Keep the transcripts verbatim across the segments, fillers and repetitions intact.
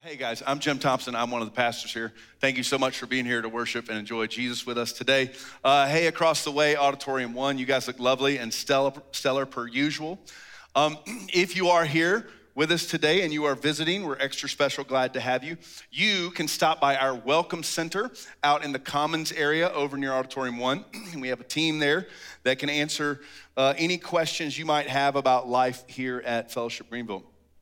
Hey guys, I'm Jim Thompson. I'm one of the pastors here. Thank you so much for being here to worship and enjoy Jesus with us today. Uh, hey, across the way, Auditorium One, you guys look lovely and stellar, stellar per usual. Um, if you are here with us today and you are visiting, we're extra special glad to have you. You can stop by our Welcome Center out in the Commons area over near Auditorium One. We have a team there that can answer uh, any questions you might have about life here at Fellowship Greenville.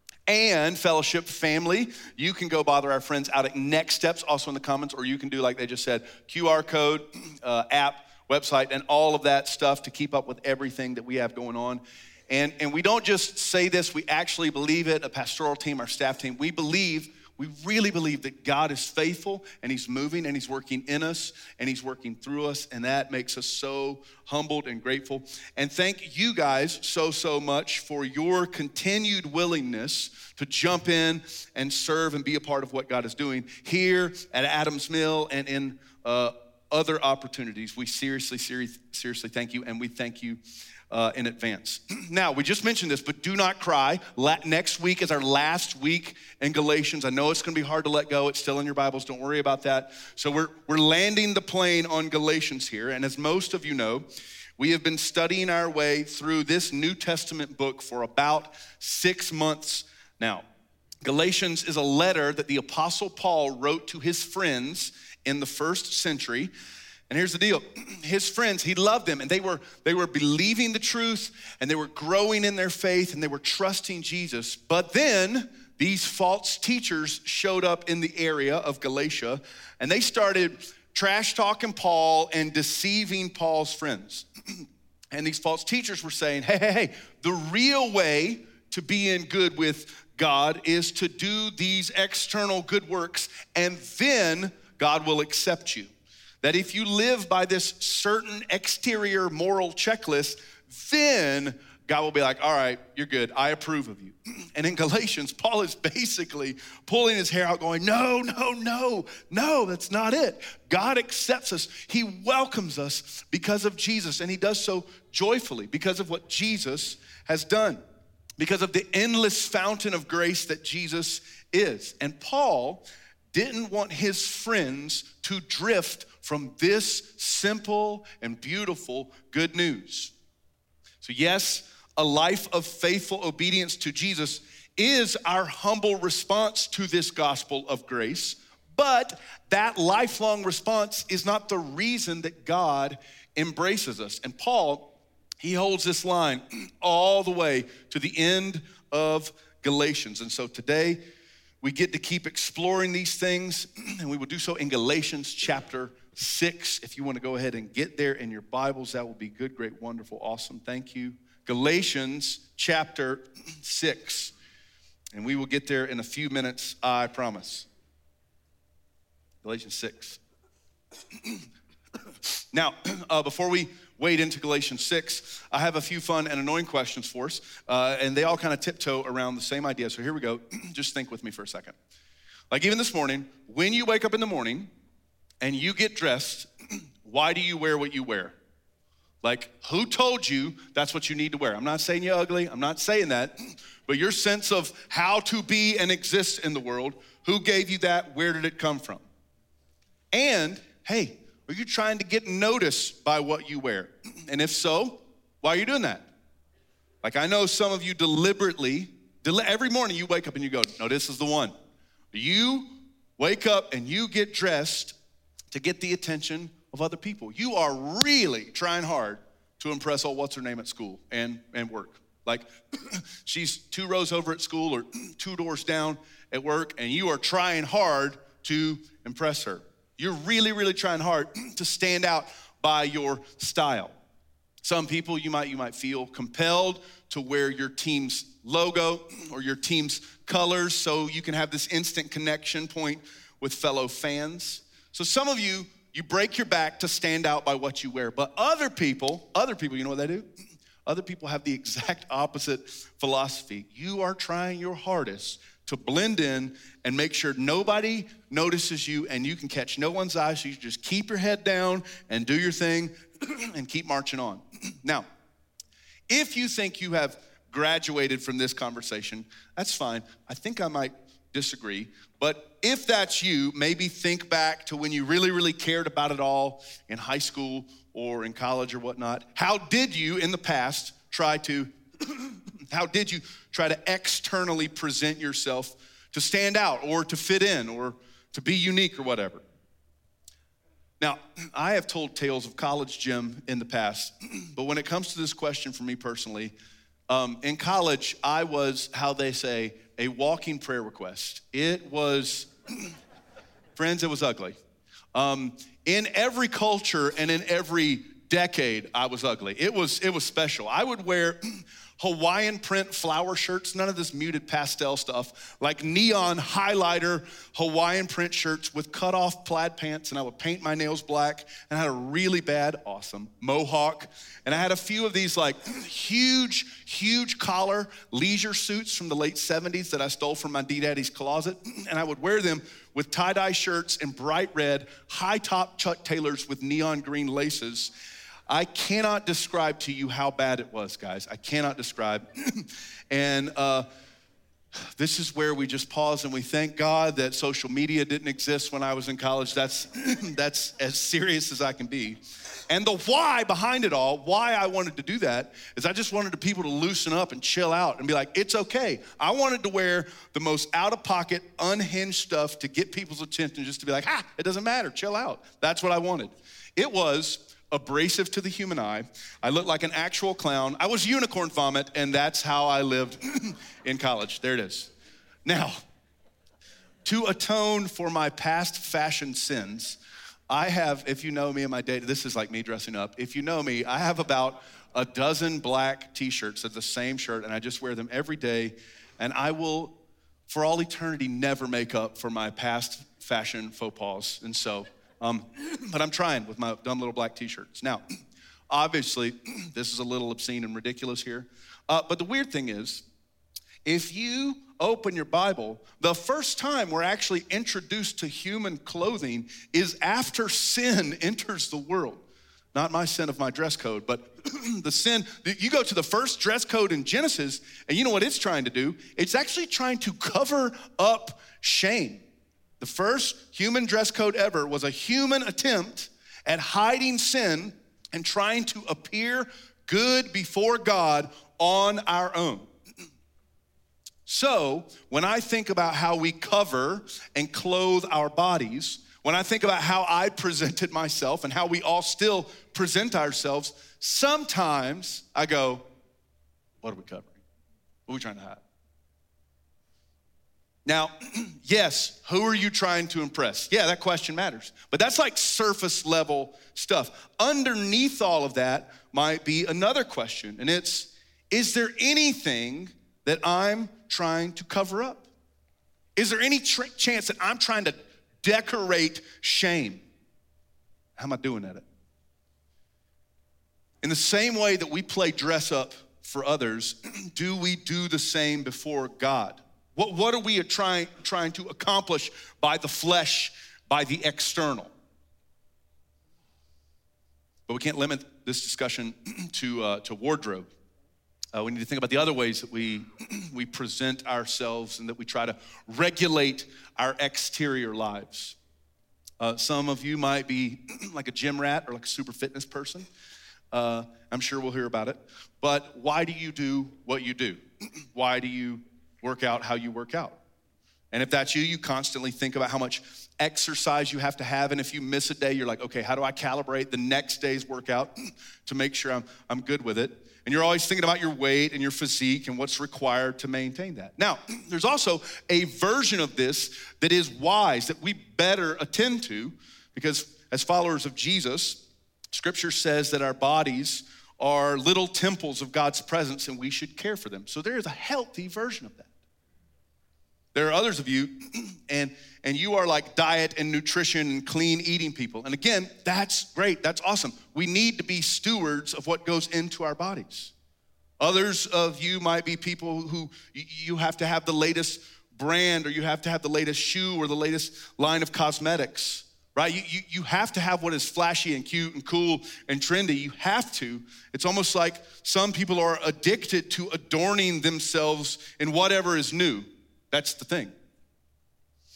And Fellowship family, you can go bother our friends out at Next Steps, also in the comments, or you can do like they just said, Q R code, uh, app, website, and all of that stuff to keep up with everything that we have going on. And, and we don't just say this, we actually believe it, a pastoral team, our staff team, we believe, we really believe that God is faithful and he's moving and he's working in us and he's working through us, and that makes us so humbled and grateful. And thank you guys so, so much for your continued willingness to jump in and serve and be a part of what God is doing here at Adams Mill and in uh, other opportunities. We seriously, seriously, seriously thank you, and we thank you Uh, in advance. Now, we just mentioned this, but do not cry. La- next week is our last week in Galatians. I know it's gonna be hard to let go. It's still in your Bibles, don't worry about that. So we're, we're landing the plane on Galatians here. And as most of you know, we have been studying our way through this New Testament book for about six months now. Galatians is a letter that the Apostle Paul wrote to his friends in the first century. And here's the deal, his friends, he loved them, and they were they were believing the truth, and they were growing in their faith, and they were trusting Jesus. But then these false teachers showed up in the area of Galatia, and they started trash talking Paul and deceiving Paul's friends. And these false teachers were saying, hey, hey, hey, the real way to be in good with God is to do these external good works, and then God will accept you. That if you live by this certain exterior moral checklist, then God will be like, all right, you're good, I approve of you. And in Galatians, Paul is basically pulling his hair out going, no, no, no, no, that's not it. God accepts us, he welcomes us because of Jesus, and he does so joyfully because of what Jesus has done, because of the endless fountain of grace that Jesus is. And Paul didn't want his friends to drift from this simple and beautiful good news. So yes, a life of faithful obedience to Jesus is our humble response to this gospel of grace, but that lifelong response is not the reason that God embraces us. And Paul, he holds this line all the way to the end of Galatians. And so today, we get to keep exploring these things, and we will do so in Galatians chapter six. If you want to go ahead and get there in your Bibles, that will be good, great, wonderful, awesome. Thank you. Galatians chapter six. And we will get there in a few minutes, I promise. Galatians six. Now, uh, before we wade into Galatians six, I have a few fun and annoying questions for us, uh, and they all kind of tiptoe around the same idea. So here we go. Just think with me for a second. Like even this morning, when you wake up in the morning and you get dressed, why do you wear what you wear? Like, who told you that's what you need to wear? I'm not saying you're ugly, I'm not saying that, but your sense of how to be and exist in the world, who gave you that? Where did it come from? And, hey, are you trying to get noticed by what you wear? And if so, why are you doing that? Like I know some of you deliberately, every morning you wake up and you go, no, this is the one. You wake up and you get dressed to get the attention of other people. You are really trying hard to impress old what's her name at school and, and work. Like she's two rows over at school or two doors down at work, and you are trying hard to impress her. You're really, really trying hard to stand out by your style. Some people, you might, you might feel compelled to wear your team's logo or your team's colors so you can have this instant connection point with fellow fans. So some of you, you break your back to stand out by what you wear. But other people, other people, you know what they do? Other people have the exact opposite philosophy. You are trying your hardest to blend in and make sure nobody notices you and you can catch no one's eye, so you just keep your head down and do your thing and keep marching on. Now, if you think you have graduated from this conversation, that's fine. I think I might disagree. But if that's you, maybe think back to when you really, really cared about it all in high school or in college or whatnot. How did you in the past try to, how did you try to externally present yourself to stand out or to fit in or to be unique or whatever? Now, I have told tales of college gym in the past, but when it comes to this question for me personally, um, in college, I was, how they say, a walking prayer request. It was, friends, it was ugly. Um, in every culture and in every decade, I was ugly. It was, it was special. I would wear Hawaiian print flower shirts, none of this muted pastel stuff, like neon highlighter Hawaiian print shirts with cut off plaid pants, and I would paint my nails black, and I had a really bad, awesome mohawk, and I had a few of these like huge, huge collar leisure suits from the late seventies that I stole from my D-Daddy's closet, and I would wear them with tie-dye shirts and bright red, high-top Chuck Taylors with neon green laces. I cannot describe to you how bad it was, guys. I cannot describe. and uh, this is where we just pause and we thank God that social media didn't exist when I was in college. That's, that's as serious as I can be. And the why behind it all, why I wanted to do that, is I just wanted the people to loosen up and chill out and be like, it's okay. I wanted to wear the most out-of-pocket, unhinged stuff to get people's attention, just to be like, ah, it doesn't matter, chill out. That's what I wanted. It was abrasive to the human eye. I looked like an actual clown. I was unicorn vomit, and that's how I lived in college. There it is. Now, to atone for my past fashion sins, I have, if you know me in my day, this is like me dressing up. If you know me, I have about a dozen black t-shirts of the same shirt, and I just wear them every day, and I will, for all eternity, never make up for my past fashion faux pas. And so, Um, but I'm trying with my dumb little black t-shirts. Now, obviously, this is a little obscene and ridiculous here. Uh, but the weird thing is, if you open your Bible, the first time we're actually introduced to human clothing is after sin enters the world. Not my sin of my dress code, but the sin, you go to the first dress code in Genesis, and you know what it's trying to do? It's actually trying to cover up shame. The first human dress code ever was a human attempt at hiding sin and trying to appear good before God on our own. So when I think about how we cover and clothe our bodies, when I think about how I presented myself and how we all still present ourselves, sometimes I go, what are we covering? What are we trying to hide? Now, yes, who are you trying to impress? Yeah, that question matters. But that's like surface level stuff. Underneath all of that might be another question, and it's, is there anything that I'm trying to cover up? Is there any tr- chance that I'm trying to decorate shame? How am I doing at it? In the same way that we play dress up for others, do we do the same before God? What, what are we trying, trying to accomplish by the flesh, by the external? But we can't limit this discussion to, uh, to wardrobe. Uh, we need to think about the other ways that we, we present ourselves and that we try to regulate our exterior lives. Uh, some of you might be like a gym rat or like a super fitness person. Uh, I'm sure we'll hear about it. But why do you do what you do? Why do you work out how you work out? And if that's you, you constantly think about how much exercise you have to have. And if you miss a day, you're like, okay, how do I calibrate the next day's workout to make sure I'm, I'm good with it? And you're always thinking about your weight and your physique and what's required to maintain that. Now, there's also a version of this that is wise that we better attend to, because as followers of Jesus, Scripture says that our bodies are little temples of God's presence and we should care for them. So there is a healthy version of that. There are others of you, and, and you are like diet and nutrition and clean eating people. And again, that's great, that's awesome. We need to be stewards of what goes into our bodies. Others of you might be people who you have to have the latest brand, or you have to have the latest shoe or the latest line of cosmetics, right? You, you, you have to have what is flashy and cute and cool and trendy. You have to. It's almost like some people are addicted to adorning themselves in whatever is new. That's the thing.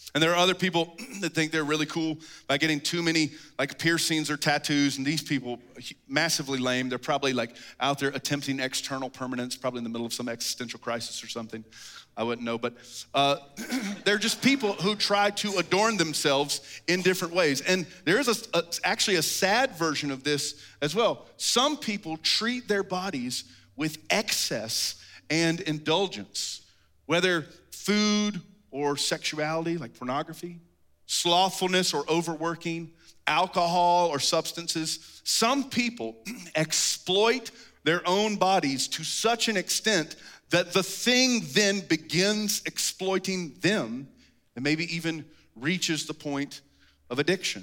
And there are other people that think they're really cool by getting too many like piercings or tattoos, and these people, massively lame. They're probably like out there attempting external permanence, probably in the middle of some existential crisis or something. I wouldn't know, but uh, they're just people who try to adorn themselves in different ways. And there is a, a, actually a sad version of this as well. Some people treat their bodies with excess and indulgence, whether food or sexuality, like pornography, slothfulness or overworking, alcohol or substances. Some people exploit their own bodies to such an extent that the thing then begins exploiting them and maybe even reaches the point of addiction.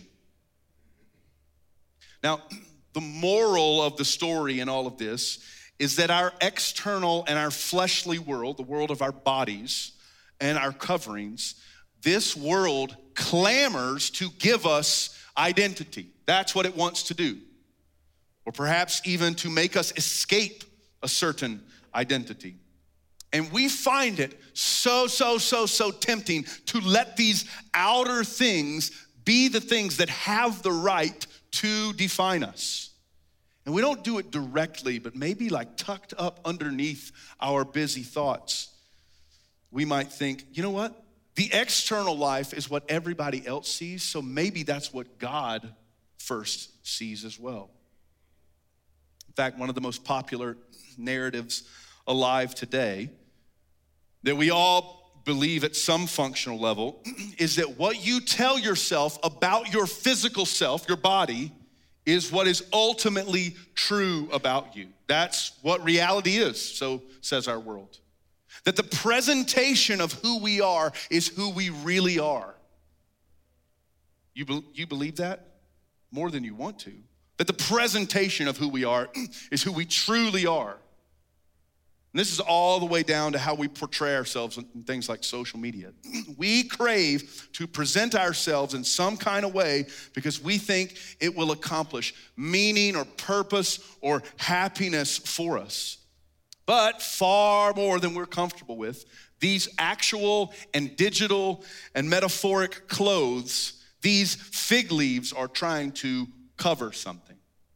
Now, the moral of the story in all of this is that our external and our fleshly world, the world of our bodies and our coverings, this world clamors to give us identity. That's what it wants to do. Or perhaps even to make us escape a certain identity. And we find it so, so, so, so tempting to let these outer things be the things that have the right to define us. And we don't do it directly, but maybe like tucked up underneath our busy thoughts. We might think, you know what? The external life is what everybody else sees, so maybe that's what God first sees as well. In fact, one of the most popular narratives alive today that we all believe at some functional level is that what you tell yourself about your physical self, your body, is what is ultimately true about you. That's what reality is, so says our world. That the presentation of who we are is who we really are. You, be, you believe that? More than you want to. That the presentation of who we are is who we truly are. And this is all the way down to how we portray ourselves in things like social media. We crave to present ourselves in some kind of way because we think it will accomplish meaning or purpose or happiness for us. But far more than we're comfortable with, these actual and digital and metaphoric clothes, these fig leaves are trying to cover something.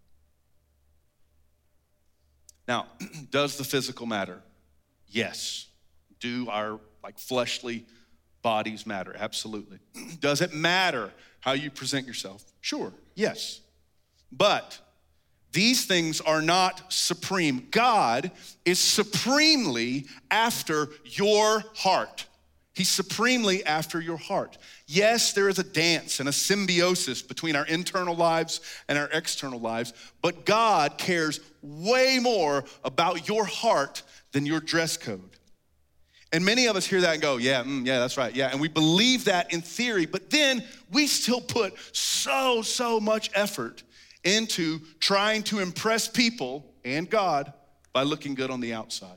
Now, does the physical matter? Yes. Do our like fleshly bodies matter? Absolutely. Does it matter how you present yourself? Sure, yes. But these things are not supreme. God is supremely after your heart. He's supremely after your heart. Yes, there is a dance and a symbiosis between our internal lives and our external lives, but God cares way more about your heart than your dress code. And many of us hear that and go, yeah, mm, yeah, that's right, yeah. And we believe that in theory, but then we still put so, so much effort into trying to impress people and God by looking good on the outside.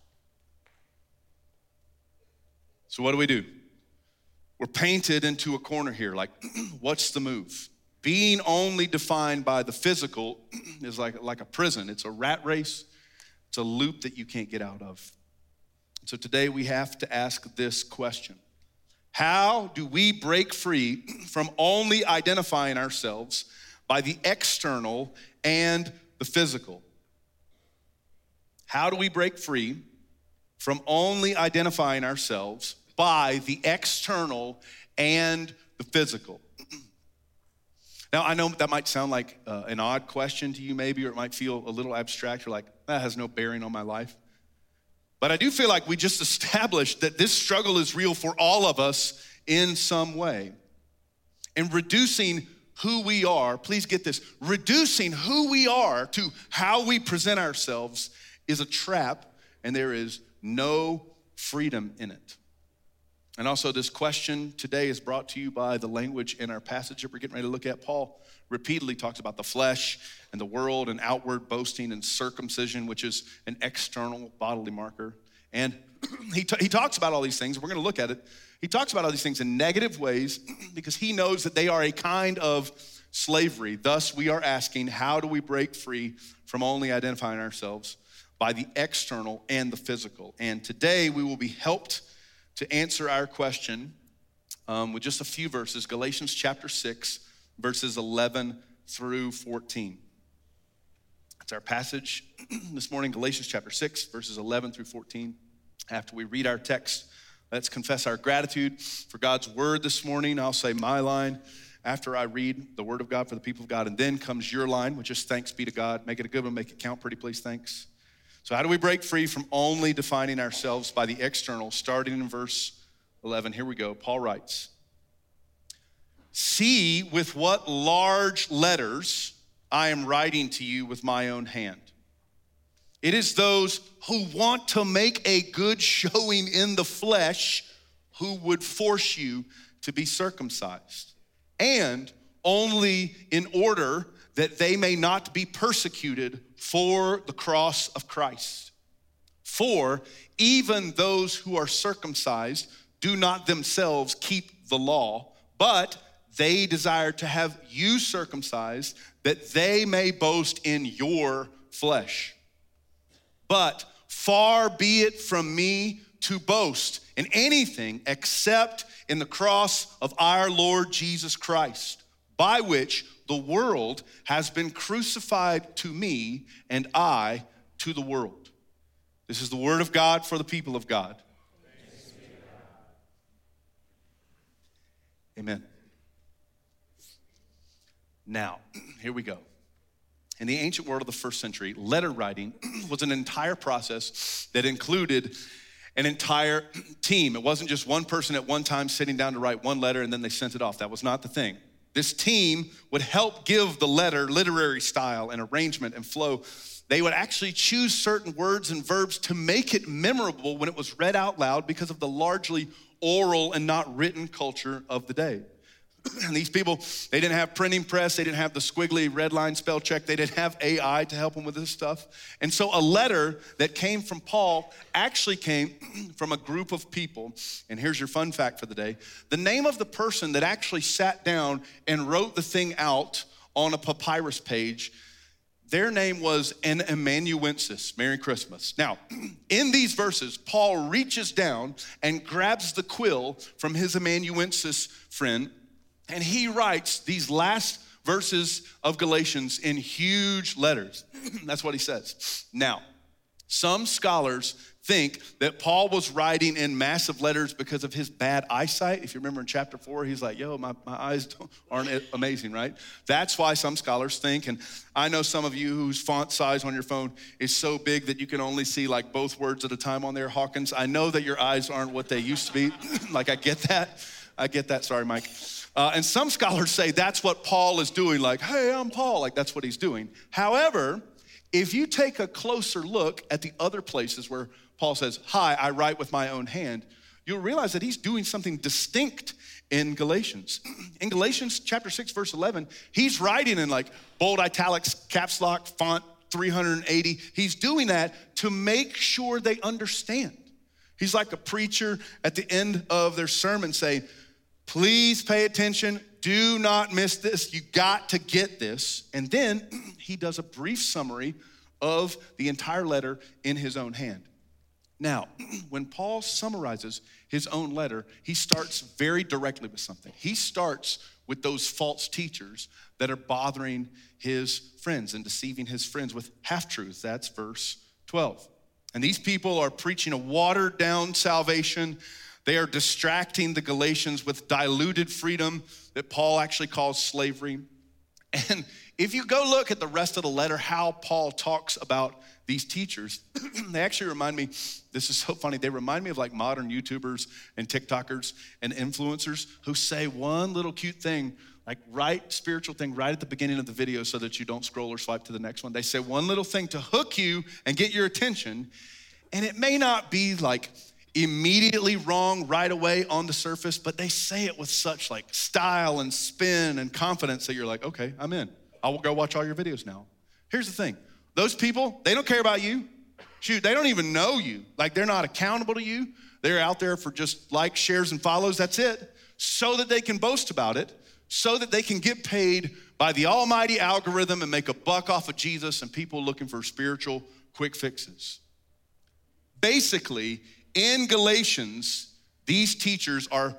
So what do we do? We're painted into a corner here, like, what's the move? Being only defined by the physical is like, like a prison. It's a rat race. It's a loop that you can't get out of. So today we have to ask this question. How do we break free from only identifying ourselves by the external and the physical? How do we break free from only identifying ourselves by the external and the physical? Now, I know that might sound like uh, an odd question to you maybe, or it might feel a little abstract. You're like, that has no bearing on my life. But I do feel like we just established that this struggle is real for all of us in some way. And reducing who we are, please get this, reducing who we are to how we present ourselves is a trap, and there is no freedom in it. And also this question today is brought to you by the language in our passage that we're getting ready to look at. Paul repeatedly talks about the flesh and the world and outward boasting and circumcision, which is an external bodily marker. And he, t- he talks about all these things. We're gonna look at it. He talks about all these things in negative ways because he knows that they are a kind of slavery. Thus, we are asking, how do we break free from only identifying ourselves by the external and the physical? And today we will be helped to answer our question um, with just a few verses, Galatians chapter six, verses eleven through fourteen. That's our passage this morning, Galatians chapter six, verses eleven through fourteen. After we read our text, let's confess our gratitude for God's word this morning. I'll say my line after I read the word of God for the people of God, and then comes your line, which is thanks be to God. Make it a good one, make it count, pretty please, thanks. So how do we break free from only defining ourselves by the external? Starting in verse eleven, here we go. Paul writes, "See with what large letters I am writing to you with my own hand. It is those who want to make a good showing in the flesh who would force you to be circumcised, and only in order that they may not be persecuted for the cross of Christ. For even those who are circumcised do not themselves keep the law, but they desire to have you circumcised, that they may boast in your flesh. But far be it from me to boast in anything except in the cross of our Lord Jesus Christ, by which the world has been crucified to me and I to the world." This is the word of God for the people of God. Amen. Now, here we go. In the ancient world of the first century, letter writing was an entire process that included an entire team. It wasn't just one person at one time sitting down to write one letter and then they sent it off. That was not the thing. This team would help give the letter literary style and arrangement and flow. They would actually choose certain words and verbs to make it memorable when it was read out loud because of the largely oral and not written culture of the day. And these people, they didn't have printing press, they didn't have the squiggly red line spell check, they didn't have A I to help them with this stuff. And so a letter that came from Paul actually came from a group of people. And here's your fun fact for the day. The name of the person that actually sat down and wrote the thing out on a papyrus page, their name was an amanuensis. Merry Christmas. Now, in these verses, Paul reaches down and grabs the quill from his amanuensis friend, and he writes these last verses of Galatians in huge letters. That's what he says. Now, some scholars think that Paul was writing in massive letters because of his bad eyesight. If you remember in chapter four, he's like, yo, my, my eyes aren't amazing, right? That's why some scholars think, and I know some of you whose font size on your phone is so big that you can only see like both words at a time on there, Hawkins. I know that your eyes aren't what they used to be. Like, I get that. I get that, sorry, Mike. Uh, and some scholars say that's what Paul is doing, like, hey, I'm Paul, like that's what he's doing. However, if you take a closer look at the other places where Paul says, hi, I write with my own hand, you'll realize that he's doing something distinct in Galatians. In Galatians chapter six, verse eleven, he's writing in like bold italics, caps lock, font three hundred eighty. He's doing that to make sure they understand. He's like a preacher at the end of their sermon saying, please pay attention. Do not miss this. You got to get this. And then he does a brief summary of the entire letter in his own hand. Now, when Paul summarizes his own letter, he starts very directly with something. He starts with those false teachers that are bothering his friends and deceiving his friends with half-truths. That's verse twelve. And these people are preaching a watered-down salvation. They are distracting the Galatians with diluted freedom that Paul actually calls slavery. And if you go look at the rest of the letter, how Paul talks about these teachers, they actually remind me, this is so funny, they remind me of like modern YouTubers and TikTokers and influencers who say one little cute thing, like right spiritual thing right at the beginning of the video so that you don't scroll or swipe to the next one. They say one little thing to hook you and get your attention, and it may not be like immediately wrong right away on the surface, but they say it with such like style and spin and confidence that you're like, okay, I'm in. I will go watch all your videos now. Here's the thing. Those people, they don't care about you. Shoot, they don't even know you. Like they're not accountable to you. They're out there for just likes, shares, and follows. That's it. So that they can boast about it, so that they can get paid by the almighty algorithm and make a buck off of Jesus and people looking for spiritual quick fixes. Basically, in Galatians, these teachers are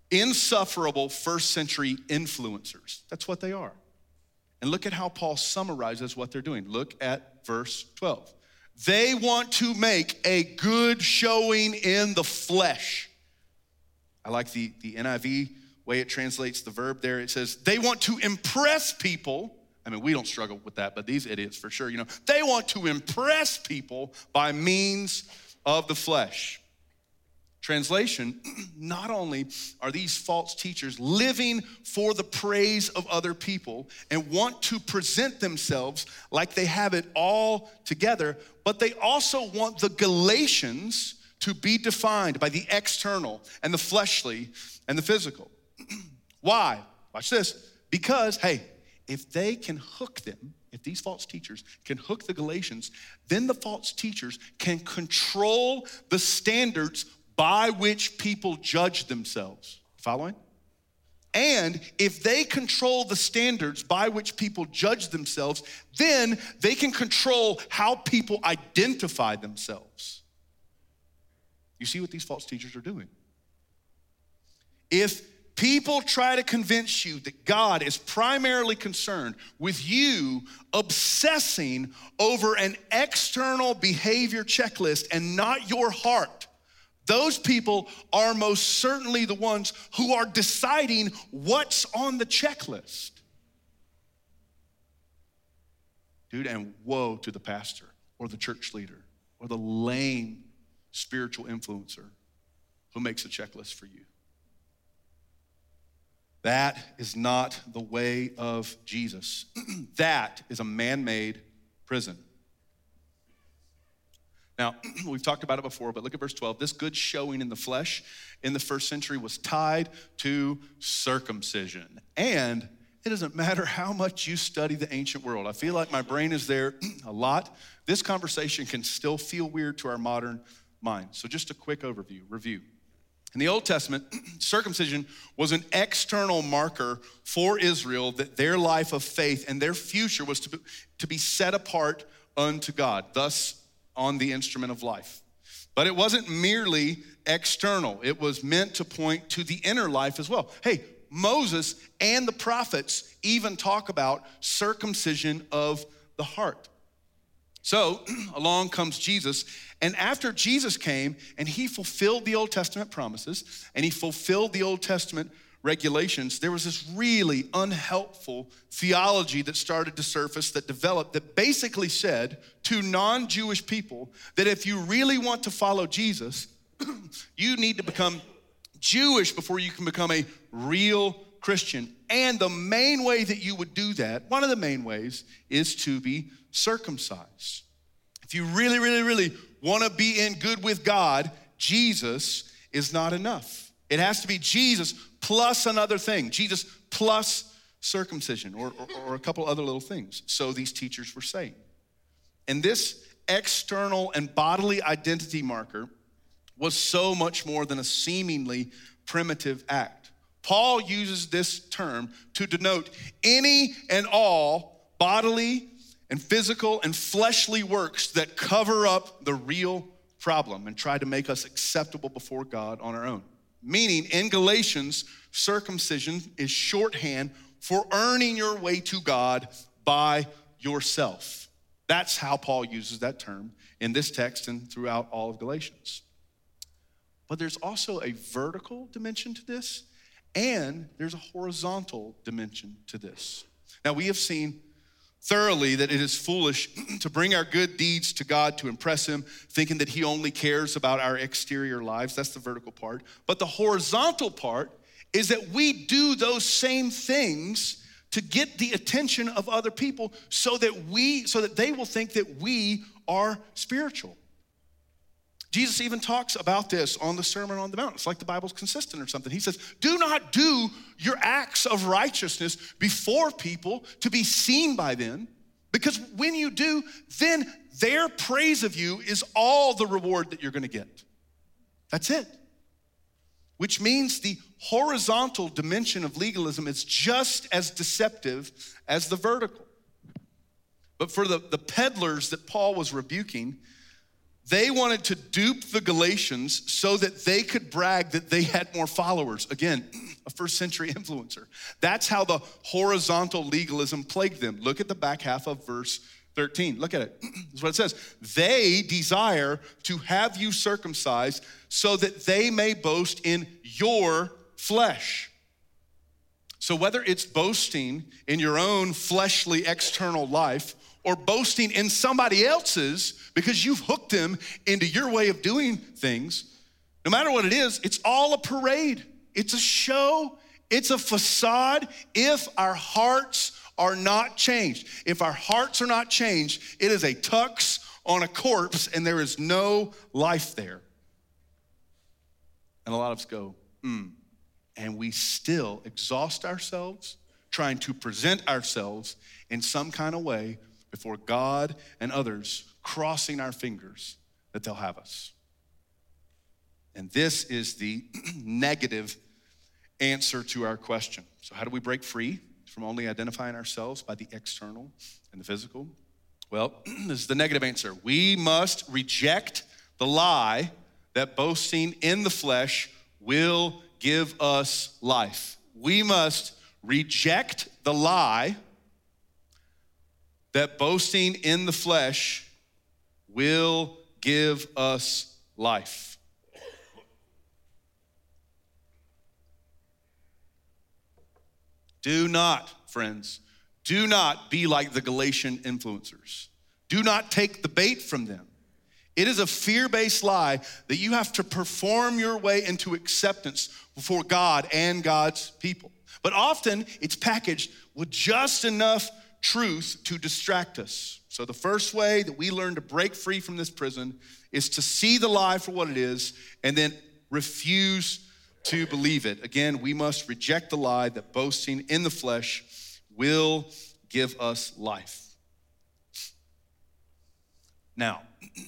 insufferable first century influencers. That's what they are. And look at how Paul summarizes what they're doing. Look at verse twelve. They want to make a good showing in the flesh. I like the, the N I V way it translates the verb there. It says, they want to impress people. I mean, we don't struggle with that, but these idiots for sure, you know. They want to impress people by means of the flesh. Translation, not only are these false teachers living for the praise of other people and want to present themselves like they have it all together, but they also want the Galatians to be defined by the external and the fleshly and the physical. Why? Watch this. Because, hey, if they can hook them, if these false teachers can hook the Galatians, then the false teachers can control the standards by which people judge themselves. Following? And if they control the standards by which people judge themselves, then they can control how people identify themselves. You see what these false teachers are doing? If people try to convince you that God is primarily concerned with you obsessing over an external behavior checklist and not your heart, those people are most certainly the ones who are deciding what's on the checklist. Dude, and woe to the pastor or the church leader or the lame spiritual influencer who makes a checklist for you. That is not the way of Jesus. That is a man-made prison. Now, we've talked about it before, but look at verse twelve. This good showing in the flesh in the first century was tied to circumcision. And it doesn't matter how much you study the ancient world. I feel like my brain is there a lot. This conversation can still feel weird to our modern mind. So just a quick overview, review. In the Old Testament, circumcision was an external marker for Israel that their life of faith and their future was to be, to be set apart unto God, thus on the instrument of life. But it wasn't merely external. It was meant to point to the inner life as well. Hey, Moses and the prophets even talk about circumcision of the heart. So along comes Jesus, and after Jesus came and he fulfilled the Old Testament promises and he fulfilled the Old Testament regulations, there was this really unhelpful theology that started to surface, that developed, that basically said to non-Jewish people that if you really want to follow Jesus, you need to become Jewish before you can become a real Christian. And the main way that you would do that, one of the main ways, is to be circumcised. If you really, really, really want to be in good with God, Jesus is not enough. It has to be Jesus plus another thing, Jesus plus circumcision, or, or, or a couple other little things. So these teachers were saying. And this external and bodily identity marker was so much more than a seemingly primitive act. Paul uses this term to denote any and all bodily and physical and fleshly works that cover up the real problem and try to make us acceptable before God on our own. Meaning, in Galatians, circumcision is shorthand for earning your way to God by yourself. That's how Paul uses that term in this text and throughout all of Galatians. But there's also a vertical dimension to this, and there's a horizontal dimension to this. Now, we have seen thoroughly that it is foolish to bring our good deeds to God to impress him, thinking that he only cares about our exterior lives. That's the vertical part. But the horizontal part is that we do those same things to get the attention of other people so that we, so that they will think that we are spiritual. Jesus even talks about this on the Sermon on the Mount. It's like the Bible's consistent or something. He says, do not do your acts of righteousness before people to be seen by them, because when you do, then their praise of you is all the reward that you're gonna get. That's it. Which means the horizontal dimension of legalism is just as deceptive as the vertical. But for the, the peddlers that Paul was rebuking, They wanted to dupe the Galatians so that they could brag that they had more followers. Again, a first century influencer. That's how the horizontal legalism plagued them. Look at the back half of verse thirteen. Look at it. This is what it says. They desire to have you circumcised so that they may boast in your flesh. So whether it's boasting in your own fleshly external life or boasting in somebody else's because you've hooked them into your way of doing things, no matter what it is, it's all a parade. It's a show. It's a facade if our hearts are not changed. If our hearts are not changed, it is a tux on a corpse and there is no life there. And a lot of us go, hmm. And we still exhaust ourselves trying to present ourselves in some kind of way before God and others, crossing our fingers that they'll have us. And this is the negative answer to our question. So how do we break free from only identifying ourselves by the external and the physical? Well, this is the negative answer. We must reject the lie that boasting in the flesh will give us life. We must reject the lie that boasting in the flesh will give us life. Do not, friends, do not be like the Galatian influencers. Do not take the bait from them. It is a fear-based lie that you have to perform your way into acceptance before God and God's people. But often it's packaged with just enough truth to distract us. So the first way that we learn to break free from this prison is to see the lie for what it is and then refuse to believe it. Again, we must reject the lie that boasting in the flesh will give us life. Now,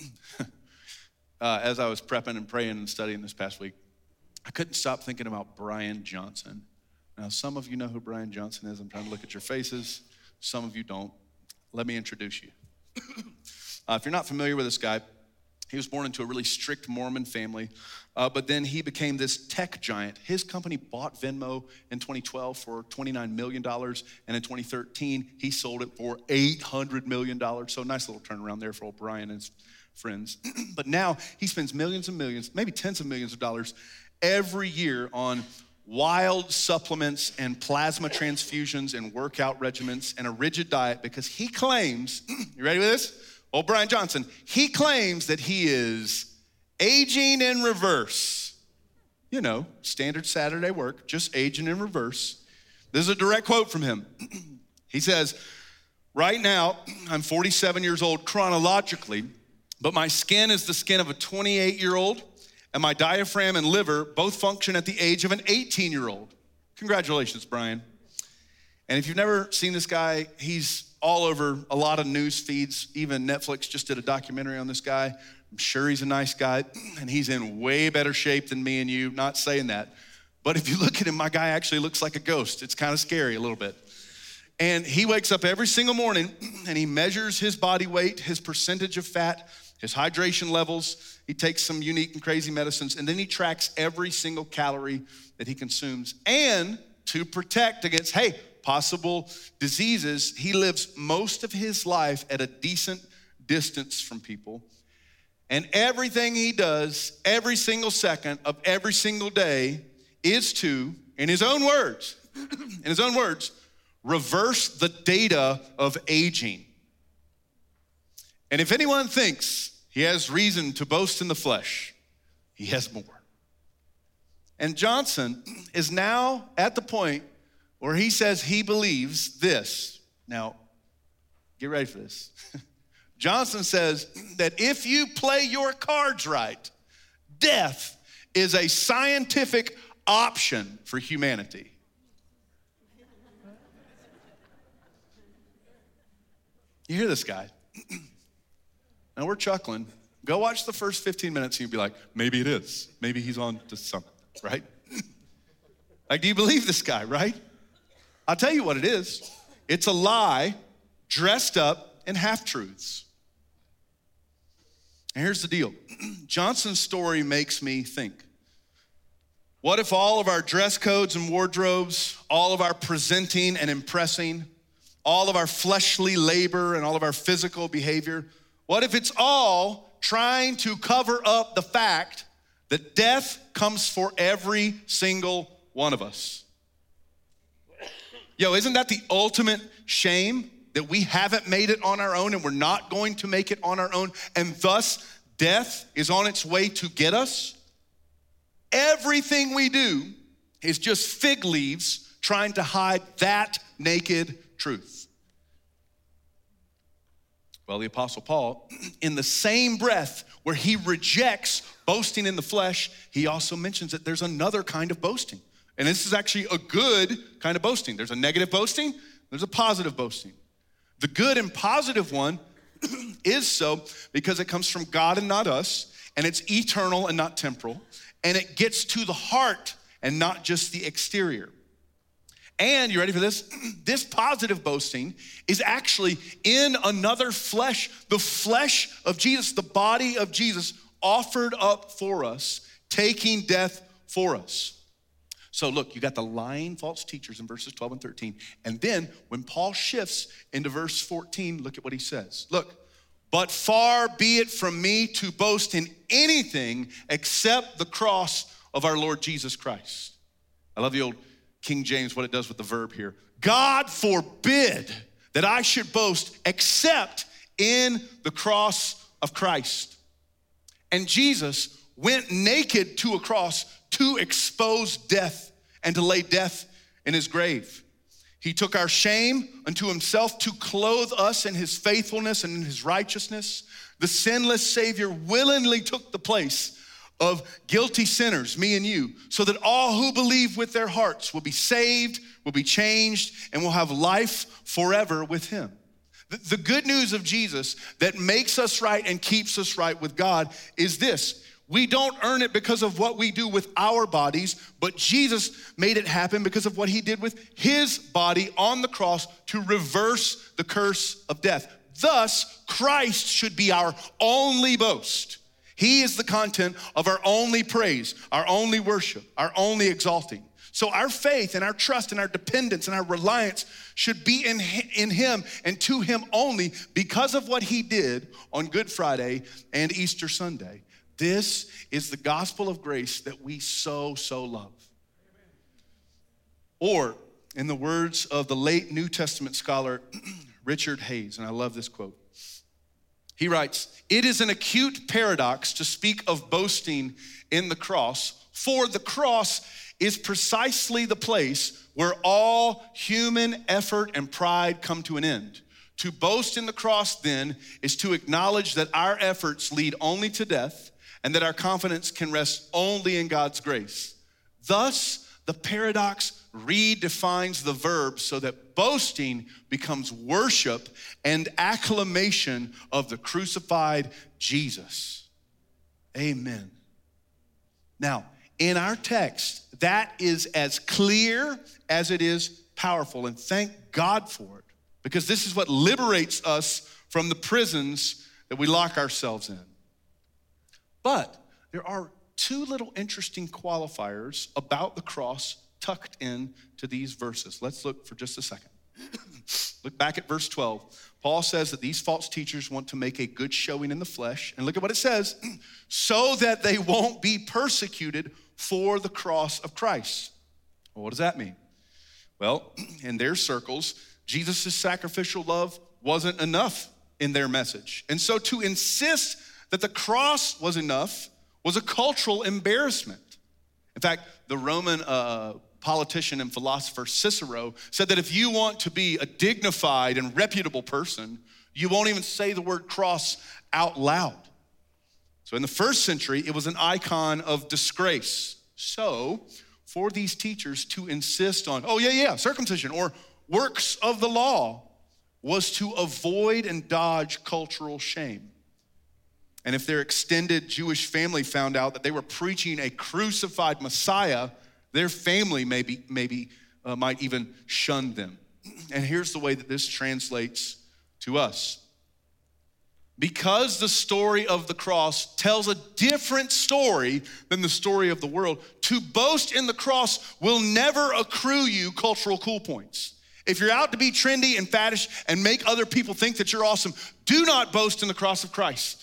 uh, as I was prepping and praying and studying this past week, I couldn't stop thinking about Brian Johnson. Now, some of you know who Brian Johnson is. I'm trying to look at your faces. Some of you don't. Let me introduce you. uh, if you're not familiar with this guy, he was born into a really strict Mormon family, uh, but then he became this tech giant. His company bought Venmo in twenty twelve for twenty-nine million dollars, and in twenty thirteen, he sold it for eight hundred million dollars. So nice little turnaround there for old Brian and his friends. But now he spends millions and millions, maybe tens of millions of dollars every year on wild supplements and plasma transfusions and workout regimens and a rigid diet because he claims, you ready with this? Old Brian Johnson, he claims that he is aging in reverse. You know, standard Saturday work, just aging in reverse. This is a direct quote from him. He says, right now, I'm forty-seven years old chronologically, but my skin is the skin of a twenty-eight-year-old, and my diaphragm and liver both function at the age of an eighteen-year-old. Congratulations, Brian. And if you've never seen this guy, he's all over a lot of news feeds. Even Netflix just did a documentary on this guy. I'm sure he's a nice guy, and he's in way better shape than me and you, not saying that. But if you look at him, my guy actually looks like a ghost. It's kind of scary a little bit. And he wakes up every single morning, and he measures his body weight, his percentage of fat, his hydration levels. He takes some unique and crazy medicines, and then he tracks every single calorie that he consumes. And to protect against, hey, possible diseases, he lives most of his life at a decent distance from people. And everything he does, every single second of every single day, is to, in his own words, in his own words, reverse the data of aging. And if anyone thinks he has reason to boast in the flesh, he has more. And Johnson is now at the point where he says he believes this. Now, get ready for this. Johnson says that if you play your cards right, death is a scientific option for humanity. You hear this guy? Now we're chuckling. Go watch the first fifteen minutes and you'll be like, maybe it is. Maybe he's on to something, right? Like, do you believe this guy, right? I'll tell you what it is. It's a lie dressed up in half-truths. And here's the deal. Johnson's story makes me think. What if all of our dress codes and wardrobes, all of our presenting and impressing, all of our fleshly labor and all of our physical behavior, what if it's all trying to cover up the fact that death comes for every single one of us? Yo, isn't that the ultimate shame? That we haven't made it on our own and we're not going to make it on our own, and thus death is on its way to get us? Everything we do is just fig leaves trying to hide that naked truth. Well, the Apostle Paul, in the same breath where he rejects boasting in the flesh, he also mentions that there's another kind of boasting. And this is actually a good kind of boasting. There's a negative boasting, there's a positive boasting. The good and positive one is so because it comes from God and not us, and it's eternal and not temporal, and it gets to the heart and not just the exterior. And you ready for this? This positive boasting is actually in another flesh, the flesh of Jesus, the body of Jesus offered up for us, taking death for us. So look, you got the lying false teachers in verses twelve and thirteen. And then when Paul shifts into verse fourteen, look at what he says. Look, but far be it from me to boast in anything except the cross of our Lord Jesus Christ. I love the old King James, what it does with the verb here. God forbid that I should boast except in the cross of Christ. And Jesus went naked to a cross to expose death and to lay death in his grave. He took our shame unto himself to clothe us in his faithfulness and in his righteousness. The sinless Savior willingly took the place of guilty sinners, me and you, so that all who believe with their hearts will be saved, will be changed, and will have life forever with him. The good news of Jesus that makes us right and keeps us right with God is this. We don't earn it because of what we do with our bodies, but Jesus made it happen because of what he did with his body on the cross to reverse the curse of death. Thus, Christ should be our only boast. He is the content of our only praise, our only worship, our only exalting. So our faith and our trust and our dependence and our reliance should be in, in him and to him only because of what he did on Good Friday and Easter Sunday. This is the gospel of grace that we so, so love. Or, in the words of the late New Testament scholar Richard Hayes, and I love this quote, he writes, "It is an acute paradox to speak of boasting in the cross, for the cross is precisely the place where all human effort and pride come to an end. To boast in the cross, then, is to acknowledge that our efforts lead only to death, and that our confidence can rest only in God's grace. Thus, the paradox redefines the verb so that boasting becomes worship and acclamation of the crucified Jesus." Amen. Now, in our text, that is as clear as it is powerful, and thank God for it, because this is what liberates us from the prisons that we lock ourselves in. But there are two little interesting qualifiers about the cross tucked into these verses. Let's look for just a second. Look back at verse twelve. Paul says that these false teachers want to make a good showing in the flesh. And look at what it says, so that they won't be persecuted for the cross of Christ. Well, what does that mean? Well, in their circles, Jesus' sacrificial love wasn't enough in their message. And so to insist that the cross was enough was a cultural embarrassment. In fact, the Roman uh, politician and philosopher Cicero said that if you want to be a dignified and reputable person, you won't even say the word cross out loud. So in the first century, it was an icon of disgrace. So for these teachers to insist on, oh yeah, yeah, circumcision or works of the law was to avoid and dodge cultural shame. And if their extended Jewish family found out that they were preaching a crucified Messiah, their family maybe, maybe uh, might even shun them. And here's the way that this translates to us. because the story of the cross tells a different story than the story of the world, to boast in the cross will never accrue you cultural cool points. If you're out to be trendy and faddish and make other people think that you're awesome, do not boast in the cross of Christ.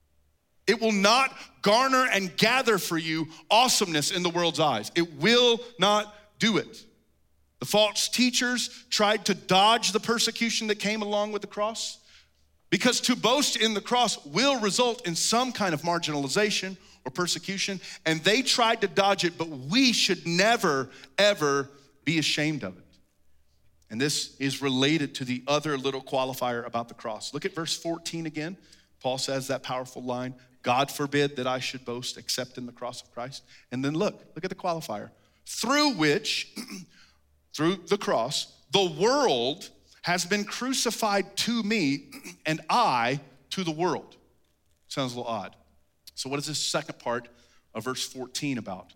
It will not garner and gather for you awesomeness in the world's eyes. It will not do it. The false teachers tried to dodge the persecution that came along with the cross, because to boast in the cross will result in some kind of marginalization or persecution, and they tried to dodge it, but we should never, ever be ashamed of it. And this is related to the other little qualifier about the cross. Look at verse fourteen again. Paul says that powerful line, God forbid that I should boast except in the cross of Christ. And then look, look at the qualifier. Through which, through the cross, the world has been crucified to me and I to the world. Sounds a little odd. So what is this second part of verse fourteen about?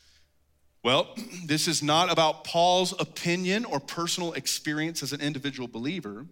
Well, this is not about Paul's opinion or personal experience as an individual believer.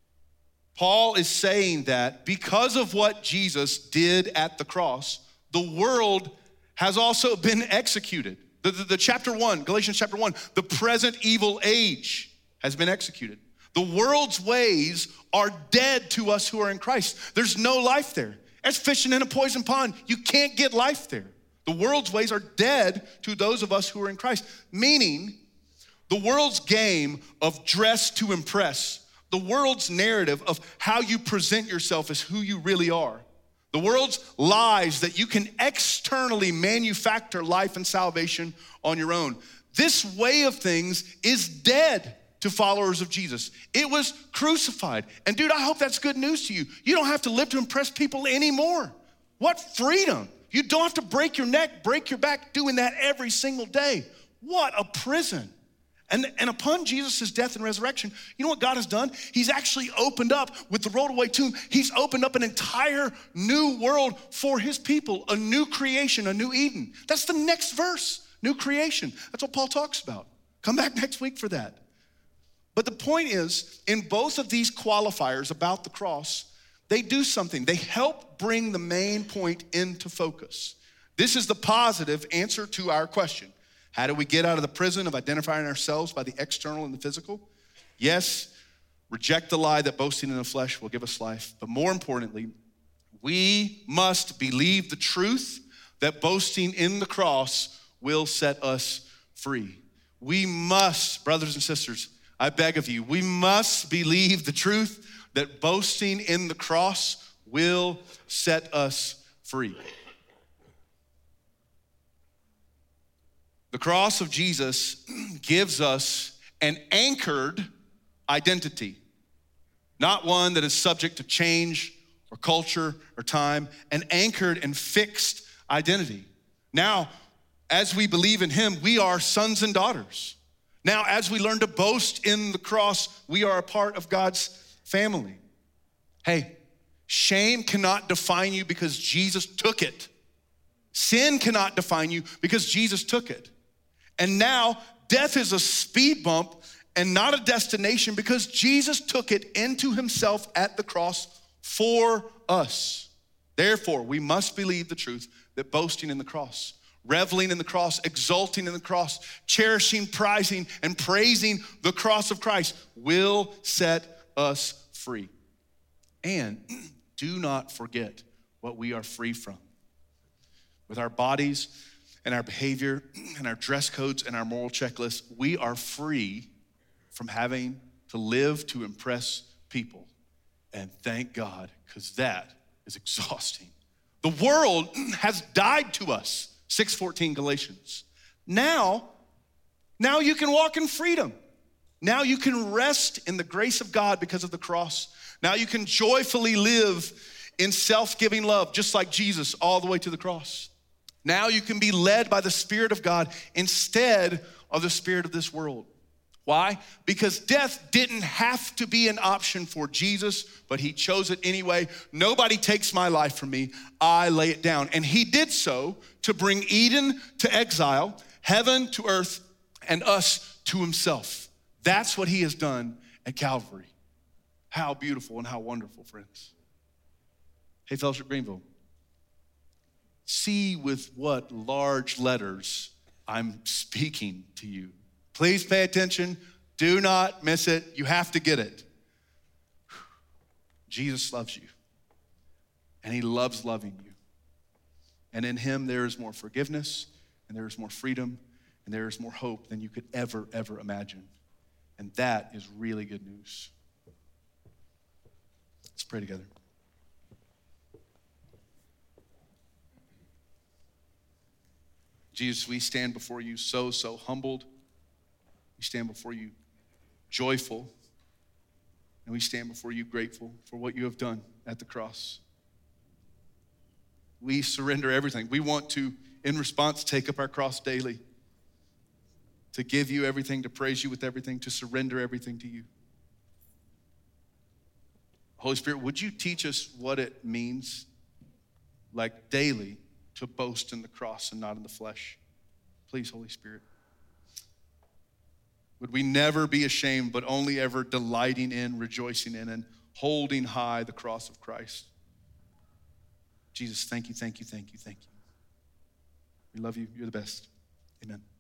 Paul is saying that because of what Jesus did at the cross, the world has also been executed. The, the, the chapter one, Galatians chapter one, the present evil age has been executed. The world's ways are dead to us who are in Christ. There's no life there. It's fishing in a poison pond. You can't get life there. The world's ways are dead to those of us who are in Christ, meaning the world's game of dress to impress, the world's narrative of how you present yourself as who you really are, the world's lies that you can externally manufacture life and salvation on your own. This way of things is dead to followers of Jesus. It was crucified. And dude, I hope that's good news to you. You don't have to live to impress people anymore. What freedom. You don't have to break your neck, break your back doing that every single day. What a prison. And, and upon Jesus' death and resurrection, you know what God has done? He's actually opened up, with the rolled away tomb, he's opened up an entire new world for his people, a new creation, a new Eden. That's the next verse, new creation. That's what Paul talks about. Come back next week for that. But the point is, in both of these qualifiers about the cross, they do something. They help bring the main point into focus. This is the positive answer to our question. How do we get out of the prison of identifying ourselves by the external and the physical? Yes, reject the lie that boasting in the flesh will give us life. But more importantly, we must believe the truth that boasting in the cross will set us free. We must, brothers and sisters, I beg of you, we must believe the truth that boasting in the cross will set us free. The cross of Jesus gives us an anchored identity, not one that is subject to change or culture or time, an anchored and fixed identity. Now, as we believe in him, we are sons and daughters. Now, as we learn to boast in the cross, we are a part of God's family. Hey, shame cannot define you because Jesus took it. Sin cannot define you because Jesus took it. And now, death is a speed bump and not a destination because Jesus took it into himself at the cross for us. Therefore, we must believe the truth that boasting in the cross, reveling in the cross, exulting in the cross, cherishing, prizing, and praising the cross of Christ will set us free. And do not forget what we are free from. With our bodies and our behavior and our dress codes and our moral checklists, we are free from having to live to impress people. And thank God, because that is exhausting. The world has died to us. six fourteen Galatians. Now, now you can walk in freedom. Now you can rest in the grace of God because of the cross. Now you can joyfully live in self-giving love, just like Jesus, all the way to the cross. Now you can be led by the Spirit of God instead of the spirit of this world. Why? Because death didn't have to be an option for Jesus, but he chose it anyway. Nobody takes my life from me. I lay it down. And he did so to bring Eden to exile, heaven to earth, and us to himself. That's what he has done at Calvary. How beautiful and how wonderful, friends. Hey, Fellowship Greenville, see with what large letters I'm speaking to you. Please pay attention. Do not miss it. You have to get it. Jesus loves you, and he loves loving you. And in him, there is more forgiveness, and there is more freedom, and there is more hope than you could ever, ever imagine. And that is really good news. Let's pray together. Jesus, we stand before you so, so humbled. We stand before you joyful. And we stand before you grateful for what you have done at the cross. We surrender everything. We want to, in response, take up our cross daily, to give you everything, to praise you with everything, to surrender everything to you. Holy Spirit, would you teach us what it means, like daily, to boast in the cross and not in the flesh? Please, Holy Spirit. Would we never be ashamed, but only ever delighting in, rejoicing in, and holding high the cross of Christ? Jesus, thank you, thank you, thank you, thank you. We love you. You're the best. Amen.